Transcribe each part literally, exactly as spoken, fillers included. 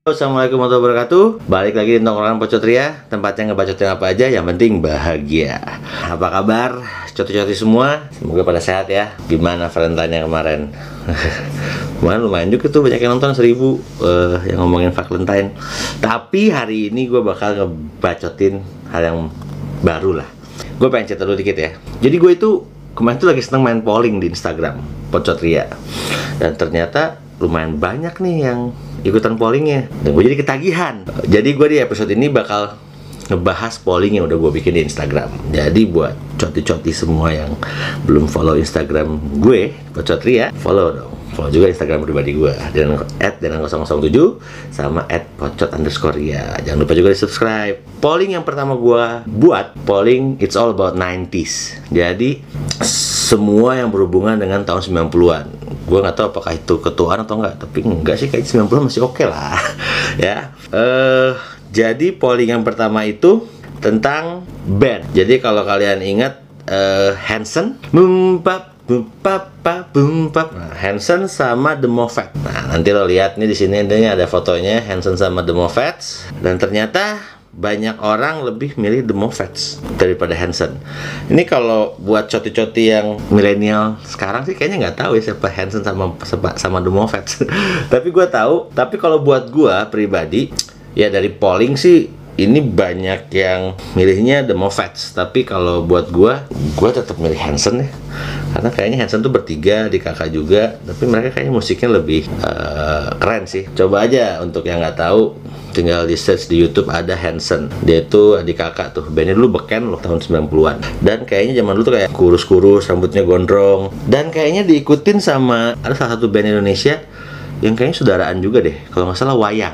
Assalamualaikum warahmatullahi wabarakatuh. Balik lagi di Tongkrongan Pocot Ria, tempatnya ngebacotin apa aja, yang penting bahagia. Apa kabar, coti-coti semua? Semoga pada sehat ya. Gimana Valentine kemarin? Kemarin lumayan juga tuh, banyak yang nonton seribu uh, yang ngomongin Valentine. Tapi hari ini gue bakal ngebacotin hal yang baru lah. Gue pengen cerita dulu dikit ya. Jadi gue itu kemarin tuh lagi seneng main polling di Instagram Pocot Ria, dan ternyata lumayan banyak nih yang ikutan pollingnya, dan gue jadi ketagihan. Jadi gue di episode ini bakal ngebahas polling yang udah gue bikin di Instagram. Jadi buat coti-coti semua yang belum follow Instagram gue, Pocot Ria, follow dong. Follow juga Instagram pribadi gue, dan at dan nol nol tujuh sama at pocot underscore ria. Jangan lupa juga di subscribe. Polling yang pertama gue buat, polling it's all about nineties. Jadi semua yang berhubungan dengan tahun sembilan puluhan. Gue nggak tahu apakah itu ketuaan atau enggak, tapi enggak sih, kayak sembilan puluhan masih oke okay lah. Ya. Uh, jadi polling yang pertama itu tentang band. Jadi kalau kalian ingat uh, Hanson, Bumpap, Bumpap, Bumpap. Nah, Hanson sama The Moffat. Nah, nanti lo lihat nih di sini ada fotonya Hanson sama The Moffat, dan ternyata banyak orang lebih milih The Moffats daripada Hanson. Ini kalau buat coti-coti yang milenial sekarang sih kayaknya nggak tahu ya siapa Hanson sama sama, sama The Moffats. Tapi gue tahu. Tapi kalau buat gue pribadi, ya dari polling sih ini banyak yang milihnya The Moffats. Tapi kalau buat gue, gue tetap milih Hanson ya. Karena kayaknya Hanson tuh bertiga, di kakak juga. Tapi mereka kayaknya musiknya lebih uh, keren sih. Coba aja untuk yang nggak tahu, tinggal di search di YouTube, ada Hanson. Dia tuh adik kakak tuh. Bandnya dulu beken loh, tahun sembilan puluhan. Dan kayaknya zaman dulu tuh kayak kurus-kurus, rambutnya gondrong. Dan kayaknya diikutin sama, ada salah satu band Indonesia yang kayaknya saudaraan juga deh, kalau nggak salah Wayang.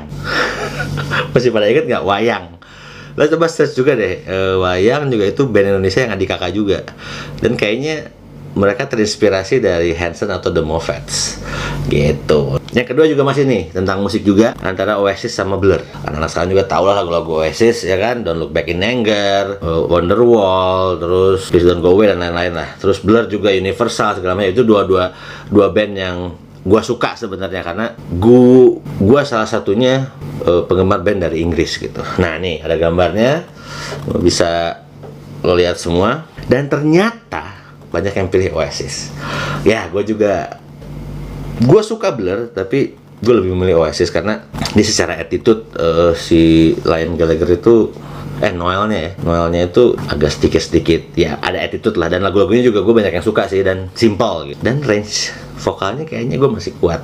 Masih pada inget nggak Wayang? Lah coba search juga deh, e, Wayang juga itu band Indonesia yang adik kakak juga. Dan kayaknya mereka terinspirasi dari Hanson atau The Moffats gitu. Yang kedua juga masih nih tentang musik juga, antara Oasis sama Blur. Karena sekarang juga tau lah lagu-lagu Oasis ya kan, Don't Look Back in Anger, Wonderwall, terus Please Don't Go Away, dan lain-lain lah. Terus Blur juga Universal segala macam. Itu dua-dua dua band yang gua suka sebenarnya, karena gua gua salah satunya uh, penggemar band dari Inggris gitu. Nah nih ada gambarnya, lo bisa lo lihat semua. Dan ternyata banyak yang pilih Oasis. Ya gue juga, gue suka Blur, tapi gue lebih memilih Oasis karena di secara attitude uh, si Liam Gallagher itu, eh Noelnya ya, Noelnya itu agak sedikit-sedikit ya ada attitude lah, dan lagu-lagunya juga gue banyak yang suka sih, dan simple gitu, dan range vokalnya kayaknya gue masih kuat.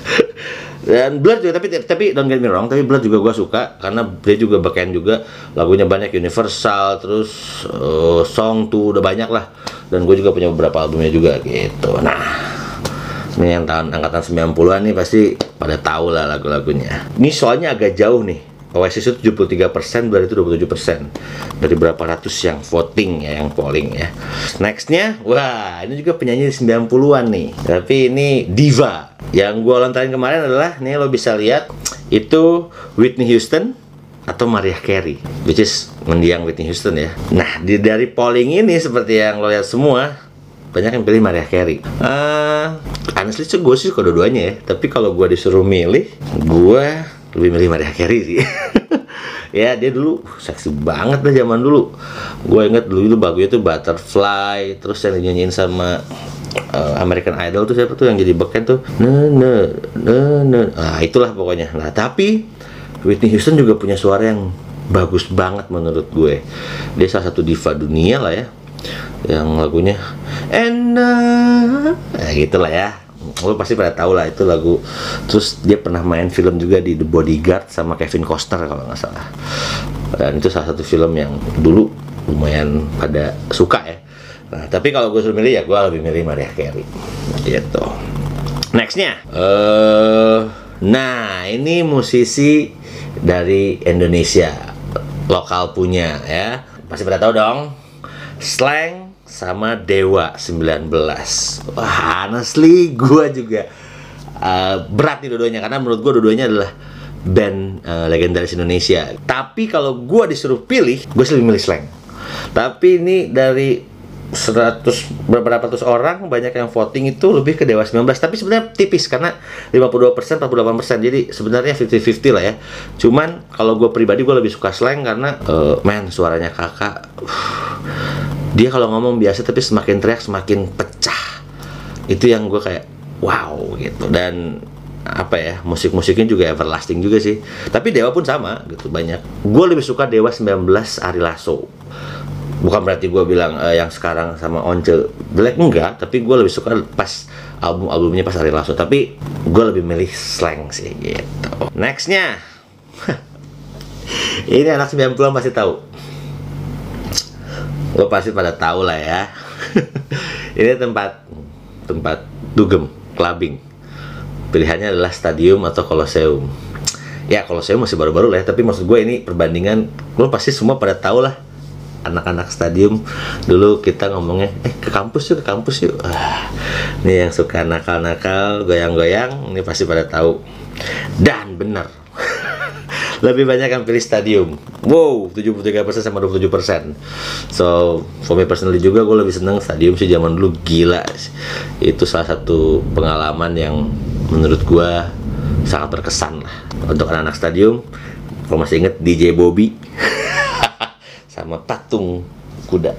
Dan Blur juga, tapi tapi don't get me wrong, tapi Blur juga gue suka karena dia juga beken juga, lagunya banyak, Universal, terus uh, Song tuh udah banyak lah, dan gue juga punya beberapa albumnya juga gitu. Nah, ini yang tahun angkatan sembilan puluhan nih pasti pada tahu lah lagu-lagunya. Ini soalnya agak jauh nih. Oasis itu tujuh puluh tiga persen, Blur itu dua puluh tujuh persen dari berapa ratus yang voting ya, yang polling ya. Nextnya, wah ini juga penyanyi sembilan puluhan nih, tapi ini diva. Yang gue lontarin kemarin adalah, nih lo bisa lihat, itu Whitney Houston atau Mariah Carey, which is mendiang Whitney Houston ya. Nah, di, dari polling ini seperti yang lo lihat semua, banyak yang pilih Mariah Carey. Uh, honestly sih gue sih kedua-duanya ya, tapi kalau gue disuruh milih, gue lebih milih Mariah Carey sih. Ya dia dulu seksi banget lah zaman dulu. Gue inget dulu itu lagunya tuh Butterfly, terus yang dinyanyiin sama uh, American Idol tuh siapa tuh yang jadi beken tuh, nah nah nah nah, ah itulah pokoknya. Nah tapi Whitney Houston juga punya suara yang bagus banget menurut gue. Dia salah satu diva dunia lah ya, yang lagunya and uh, nah, gitulah ya. Lo pasti pada tahu lah itu lagu. Terus dia pernah main film juga di The Bodyguard sama Kevin Costner kalau nggak salah. Dan itu salah satu film yang dulu lumayan pada suka ya. Nah, tapi kalau gue suruh milih ya gue lebih milih Mariah Carey gitu. Nextnya, uh, nah ini musisi dari Indonesia, lokal punya ya. Pasti pada tahu dong, Slank sama Dewa sembilan belas. Wah, honestly gue juga uh, berat nih dua-duanya, karena menurut gue dua-duanya adalah band uh, legendaris Indonesia. Tapi kalau gue disuruh pilih, gue sih lebih milih Slank. Tapi ini dari seratus beberapa ratus orang banyak yang voting itu lebih ke Dewa sembilan belas, tapi sebenarnya tipis karena lima puluh dua persen empat puluh delapan persen, jadi sebenarnya lima puluh lima puluh lah ya. Cuman kalau gue pribadi gue lebih suka Slank karena uh, man suaranya kakak, uh, dia kalau ngomong biasa tapi semakin teriak semakin pecah, itu yang gue kayak wow gitu. Dan apa ya, musik-musiknya juga everlasting juga sih. Tapi Dewa pun sama gitu, banyak. Gue lebih suka Dewa sembilan belas Ari Lasso. Bukan berarti gue bilang uh, yang sekarang sama Once jelek, enggak. Tapi gue lebih suka pas album-albumnya pas Ari Lasso. Tapi gue lebih milih Slank sih gitu. Nextnya ini anak sembilan puluhan pasti tahu. Lo pasti pada tahu lah ya. Ini tempat tempat dugem, clubbing. Pilihannya adalah stadium atau Colosseum. Ya Colosseum masih baru-baru lah ya, tapi maksud gue ini perbandingan, lo pasti semua pada tahu lah. Anak-anak stadium dulu kita ngomongnya, eh ke kampus yuk, ke kampus yuk. Ah, ini yang suka nakal-nakal, goyang-goyang, ini pasti pada tahu. Dan benar, lebih banyak yang pilih stadium. Wow, tujuh puluh tiga persen sama dua puluh tujuh persen. So, for me personally juga gue lebih seneng stadium sih, zaman dulu gila. Itu salah satu pengalaman yang menurut gue sangat berkesan lah. Untuk anak-anak stadium, kalau masih inget D J Bobby sama patung kuda.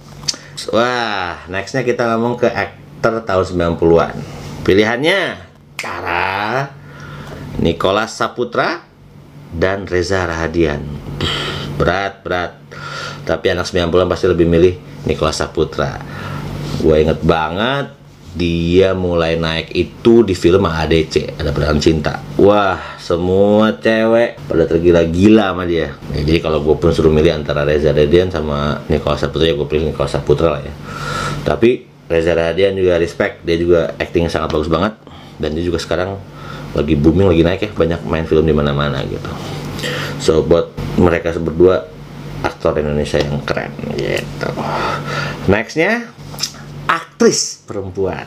Wah, nextnya kita ngomong ke aktor tahun sembilan puluhan. Pilihannya Cara, Nicholas Saputra, dan Reza Rahadian. Berat, berat. Tapi anak sembilan puluhan pasti lebih milih Nicholas Saputra. Gue inget banget dia mulai naik itu di film A D C, Ada Perasaan Cinta. Wah, semua cewek pada tergila-gila sama dia. Ya, jadi kalau gue pun suruh milih antara Reza Rahadian sama Nicholas Saputra, ya gue pilih Nicholas Saputra lah ya. Tapi Reza Rahadian juga respect, dia juga actingnya sangat bagus banget. Dan dia juga sekarang lagi booming, lagi naik ya, banyak main film di mana-mana gitu. So buat mereka berdua aktor Indonesia yang keren gitu. Nextnya aktris perempuan.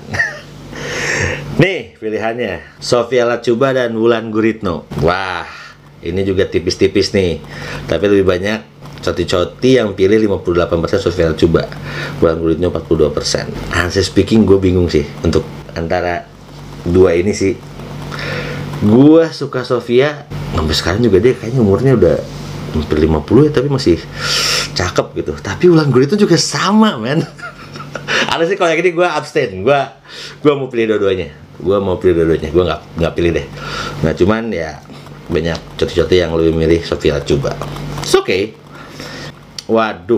Nih pilihannya Sophia Latjuba dan Wulan Guritno. Wah, ini juga tipis-tipis nih. Tapi lebih banyak coti-coti yang pilih lima puluh delapan persen Sophia Latjuba, Wulan Guritno empat puluh dua persen. Honestly speaking, gue bingung sih untuk antara dua ini sih. Gua suka Sophia, sampai sekarang juga dia kayaknya umurnya udah hampir lima puluh ya, tapi masih cakep gitu. Tapi Wulan Guritno juga sama, men. Ada sih kalau yang ini gue abstain, gue gue mau pilih dua-duanya, gue mau pilih dua-duanya, gue nggak nggak pilih deh. Nah cuman ya banyak coti-coti yang lebih milih Sophia Latjuba. It's okay. Waduh,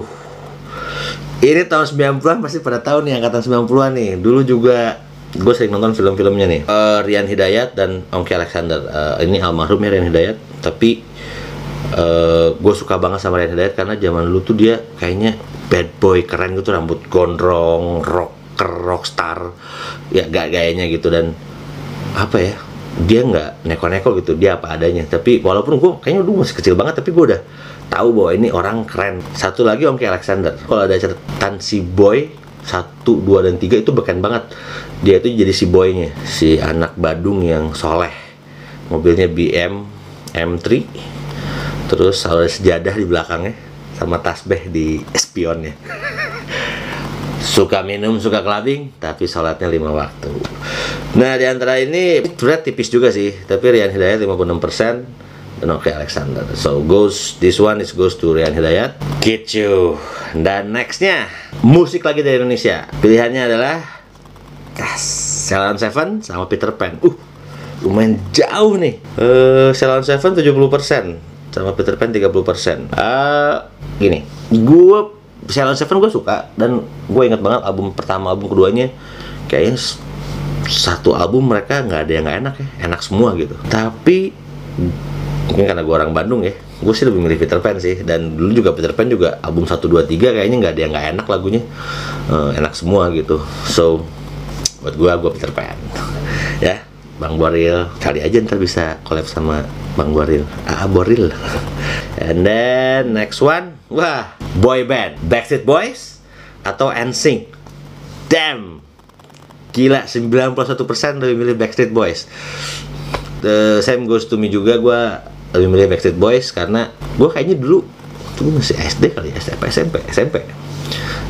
ini tahun sembilan puluhan pasti pada tahun nih, angkatan sembilan puluhan nih. Dulu juga gue sering nonton film-filmnya nih, uh, Rian Hidayat dan Ongky Alexander. Uh, ini almarhum ya Rian Hidayat, tapi uh, gue suka banget sama Rian Hidayat karena zaman dulu tuh dia kayaknya bad boy keren gitu, rambut gondrong, rocker, rockstar, ya gak gayanya gitu. Dan apa ya, dia nggak neko-neko gitu, dia apa adanya. Tapi walaupun gue kayaknya dulu masih kecil banget, tapi gue udah tahu bahwa ini orang keren. Satu lagi Ongky Alexander, kalau ada catatan si boy satu, dua, dan tiga itu beken banget. Dia itu jadi si boynya, si anak Badung yang soleh. Mobilnya B M M tiga, terus ada sejadah di belakangnya, sama tasbih di spionnya. Suka minum, suka clubbing, tapi sholatnya lima waktu. Nah, di antara ini berat tipis juga sih, tapi Rian Hidayat lima puluh enam persen dan Ongky Alexander. So goes, this one is goes to Rian Hidayat. Gitu. Dan nextnya musik lagi dari Indonesia. Pilihannya adalah Ceylon Seven sama Peter Pan. Uh, lumayan jauh nih. Uh, Ceylon Seven tujuh puluh persen sama Peter Pan tiga puluh persen. Uh, gini, gue Ceylon Seven gue suka, dan gue ingat banget album pertama, album keduanya kayaknya satu album mereka nggak ada yang nggak enak ya, enak semua gitu. Tapi mungkin karena gue orang Bandung ya, gue sih lebih milih Peter Pan sih. Dan dulu juga Peter Pan juga album satu, dua, tiga kayaknya nggak ada yang nggak enak lagunya, uh, enak semua gitu. So buat gue, gue Peter Pan. Ya, Bang Boril, kali aja ntar bisa collab sama Bang Boril. Ah, Boril. And then next one, wah, boy band, Backstreet Boys atau N Sync. Damn, gila, sembilan puluh satu persen lebih milih Backstreet Boys. The same goes to me juga, gue lebih milih Backstreet Boys karena gue kayaknya dulu tuh masih S D kali ya, S M P, S M P.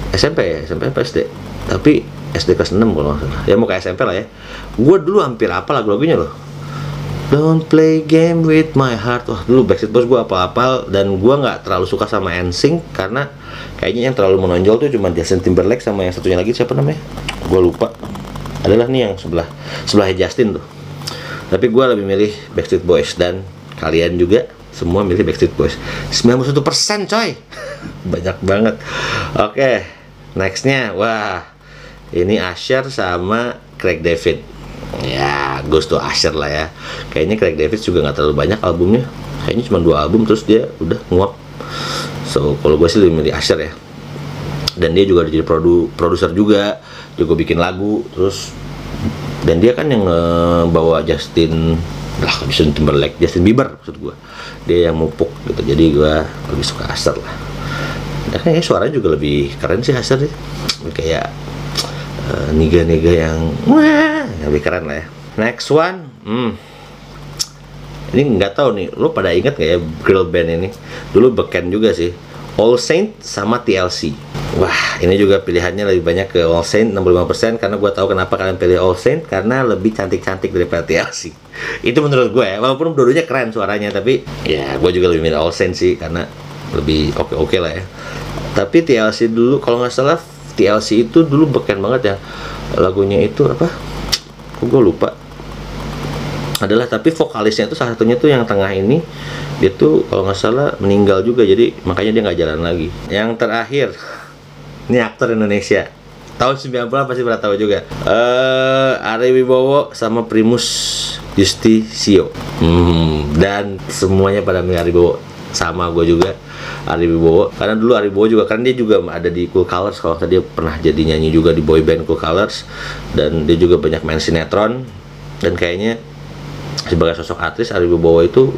S M P ya, S M P apa S D? Tapi S D kelas enam kalau nggak salah. Ya mau ke S M P lah ya. Gue dulu hampir apa lagu-lagunya loh. Don't play game with my heart. Wah, dulu Backstreet Boys gue apal-apal. Dan gue nggak terlalu suka sama N Sync karena kayaknya yang terlalu menonjol tuh cuma Justin Timberlake sama yang satunya lagi siapa namanya? Gue lupa. Adalah nih yang sebelah sebelahnya Justin tuh. Tapi gue lebih milih Backstreet Boys. Dan kalian juga semua milih Backstreet Boys. sembilan puluh satu persen coy. Banyak banget. Oke, nextnya, wah, ini Usher sama Craig David. Ya, goes to Usher lah ya. Kayaknya Craig David juga nggak terlalu banyak albumnya. Kayaknya cuma dua album terus dia udah nguap. So, kalau gue sih lebih milih Usher ya. Dan dia juga jadi produ produser juga, juga bikin lagu. Terus, dan dia kan yang bawa Justin, lah Justin Timberlake, Justin Bieber maksud gue. Dia yang mupuk gitu. Jadi gue lebih suka Usher lah. Dan kayaknya suaranya juga lebih keren sih Usher sih. Kayak uh, niga-niga yang wah, lebih keren lah ya. Next one, hmm. Ini nggak tahu nih, lo pada inget nggak ya girl band ini? Dulu beken juga sih. All Saint sama T L C. Wah, ini juga pilihannya lebih banyak ke All Saint enam puluh lima persen karena gue tahu kenapa kalian pilih All Saint karena lebih cantik-cantik daripada T L C. Itu menurut gue ya, walaupun dua-duanya keren suaranya, tapi ya gue juga lebih milih All Saint sih karena lebih oke-oke lah ya. Tapi T L C dulu kalau nggak salah T L C itu dulu beken banget ya. Lagunya itu apa? Kok gue lupa. Adalah tapi vokalisnya itu salah satunya tuh yang tengah ini dia tuh kalau nggak salah meninggal juga, jadi makanya dia nggak jalan lagi. Yang terakhir, ini aktor Indonesia tahun sembilan puluhan pasti pernah tahu juga. Uh, Ari Wibowo sama Primus Yustisio. Hmm, dan semuanya pada milih Ari Wibowo. Sama gue juga Ari Wibowo karena dulu Ari Wibowo juga kan dia juga ada di Cool Colors, kalau tadi dia pernah jadi nyanyi juga di boy band Cool Colors, dan dia juga banyak main sinetron. Dan kayaknya sebagai sosok artis Ari Wibowo itu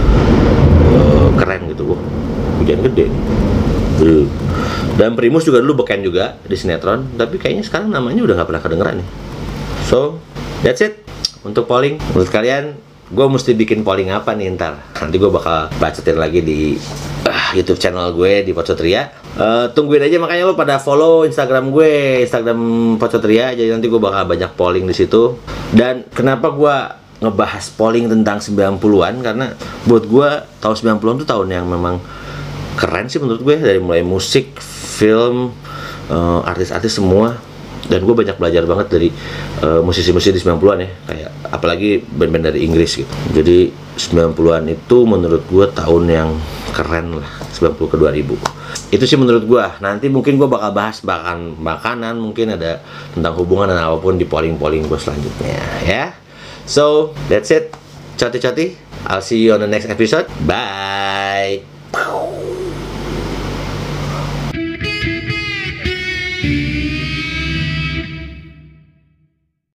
uh, keren gitu. Wah, hujan gede nih. Uh. Dan Primus juga dulu beken juga di sinetron, tapi kayaknya sekarang namanya udah nggak pernah kedengeran nih. So, that's it untuk polling. Menurut kalian, gue mesti bikin polling apa nih ntar? Nanti gue bakal bacotin lagi di uh, YouTube channel gue di Podsatria. Uh, tungguin aja, makanya lo pada follow Instagram gue, Instagram Podsatria. Jadi nanti gue bakal banyak polling di situ. Dan kenapa gue ngebahas polling tentang sembilan puluhan? Karena buat gue tahun sembilan puluhan itu tahun yang memang keren sih menurut gue, dari mulai musik, film, uh, artis-artis semua. Dan gue banyak belajar banget dari uh, musisi-musisi di sembilan puluhan ya, kayak apalagi band-band dari Inggris gitu. Jadi sembilan puluhan itu menurut gue tahun yang keren lah, sembilan puluh ke dua ribu. Itu sih menurut gue. Nanti mungkin gue bakal bahas bahkan makanan, mungkin ada tentang hubungan dan apapun di polling-polling gue selanjutnya ya. So, that's it. Coti-coti. I'll see you on the next episode. Bye.